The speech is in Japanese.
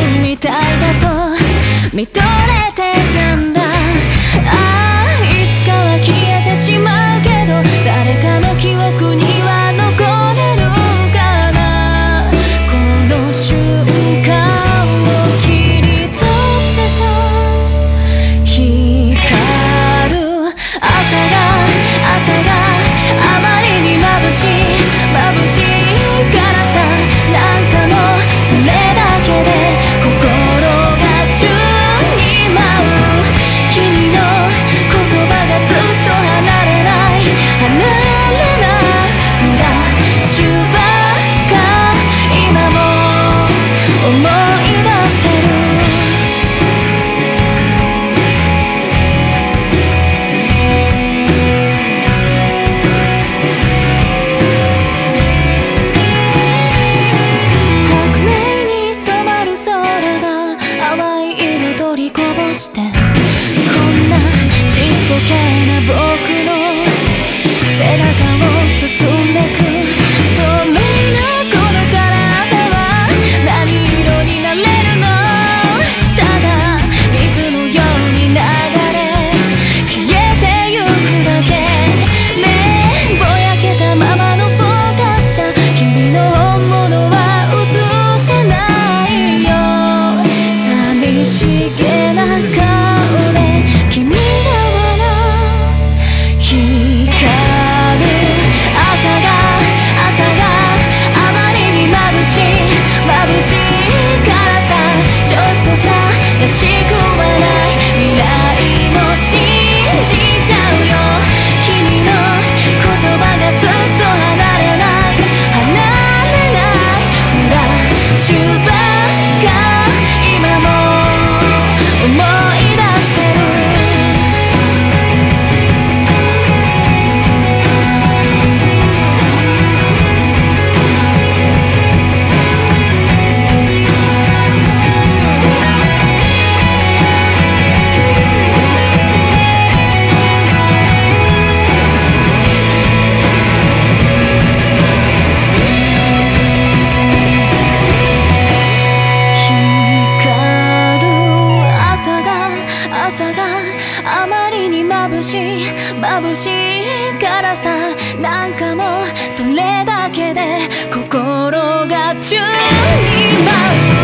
みたいだと認めてたんだ。ああ、いつかは消えてしまうけど、誰かの記憶には残れるかな。この瞬間を切り取ってさ、光る朝があまりに眩しいからさ、なんかもうそれだけで心が宙に舞う。君の言葉がずっと離れないフラッシュバック、今も思い出してる。こんなちっぽけな僕の背中を包んでく透明なこの体は何色になれるの。ただ水のように流れ消えてゆくだけね。ぼやけたままのフォーカスじゃ君の本物は映せないよ。寂しげな顔で君が笑う。光る朝があまりに眩しいからさ、ちょっとさらしくはない未来も信じちゃうよ。君の言葉がずっと離れないフラッシュバック、今も思い出してる。朝があまりに眩しいからさ、なんかもうそれだけで心が宙に舞う。